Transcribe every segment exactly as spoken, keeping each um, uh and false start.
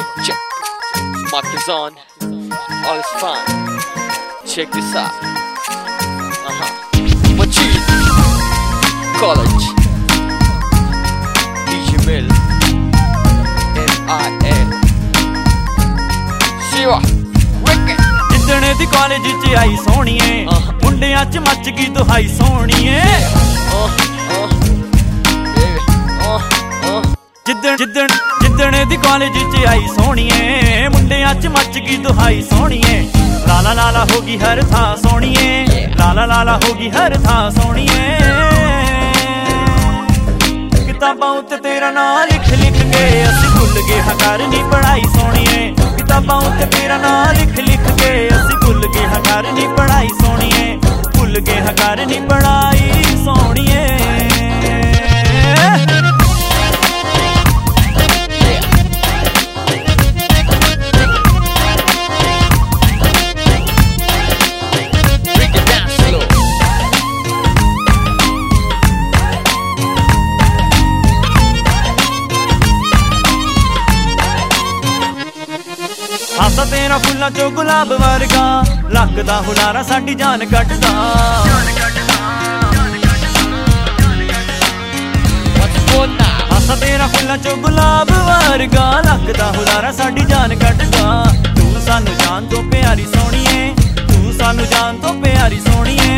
check, check. Mic is on, all is fine. Check this out. Uh huh. Majid, college, D J Mill, M I L, Shiva, Wicked. जिद्दने दी college च आई सोहणीए, मुंडियां च much गई दुहाई सोहणीए। जिद्दन जिद्दन जिद्दने दी college च आई सोहणीए, मुंडियां च मच गई दुहाई सोहणीए। लाला लाला होगी हर थां सोहणीए, लाला लाला होगी हर थां सोहणीए। किताबां उत्ते तेरा नां लिख लिख के असीं भुल गए हां करनी पढ़ाई सोहणीए। किताबां उत्ते तेरा नां लिख लिख के असीं भुल गए हां करनी पढ़ाई सोहणीए। भुल गए हां करनी पढ़ाई सोहणीए। हासा तेरा फुल्लां चो गुलाब वर्गा, लकदा हुलारा साडी जान कटदा। हासा तेरा फुल्लां चो गुलाब वर्गा, लकदा हुलारा साडी जान कटदा। तू सानू जान तो प्यारी सोहणीए, तू सानू जान तो प्यारी सोहणीए।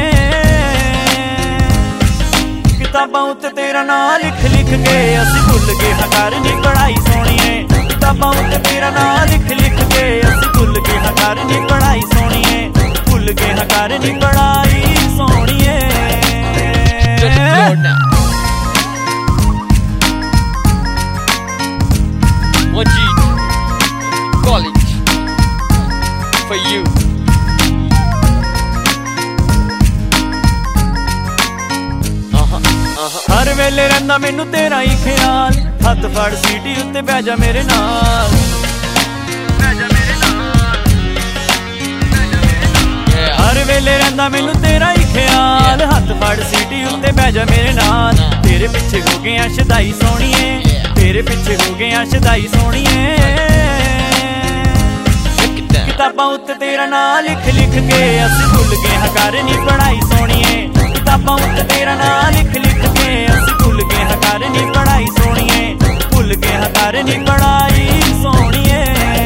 किताबां उत्ते तेरा नां लिख लिख के असीं भुल गए हां करनी पढ़ाई सोहणीए। किताबां उत्ते तेरा नां लिख लिख के असीं भुल गए हां करनी पढ़ाई सोहणीए। भुल गए हां करनी पढ़ाई सोहणीए। Majid, college, for you. Uh-huh, uh-huh. हर वेले रहिंदा मैनू तेरा ही ख्याल, हथ फड़ सीटी उत्ते बह जा मेरे नाल। हर वेले रहिंदा मैनू तेरा ही ख्याल, हथ फड़ सीटी उत्ते बह जा मेरे नाल। तेरे पिछे हो गए आ शदाई सोहणीए, तेरे पिछे हो गए आ शदाई सोहणीए। किताबां उत्ते तेरा नां लिख लिख के असीं भुल गए हां करनी पढ़ाई सोहणीए। किताबां उत्ते तेरा नां लिख लिख के असीं भुल गए हां करनी पढ़ाई सोहणीए। भुल गए हां करनी पढ़ाई सोहणीए।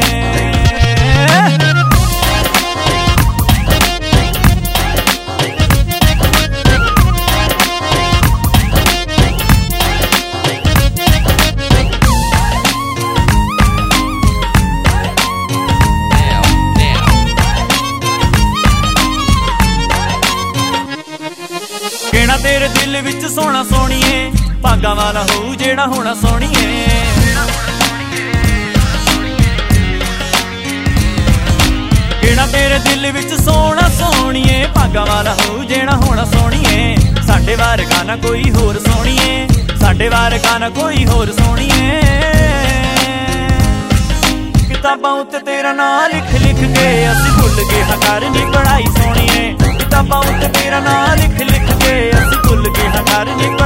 कहना तेरे दिल विच सोना सोहणीए, भागां वाला होऊ जेड़ा होना सोहणीए। कहना तेरे दिल विच सोना सोहणीए, भागां वाला होऊ जेड़ा होना सोहणीए। साडे वर्गा ना कोई होर सोहणीए, साडे वर्गा ना कोई होर सोहणीए। किताबां उत्ते तेरा नां लिख लिख के असीं भुल गए हां करनी पढ़ाई सोहणीए। किताबां उत्ते तेरा नां लिख लिख के असीं भुल गए हां करनी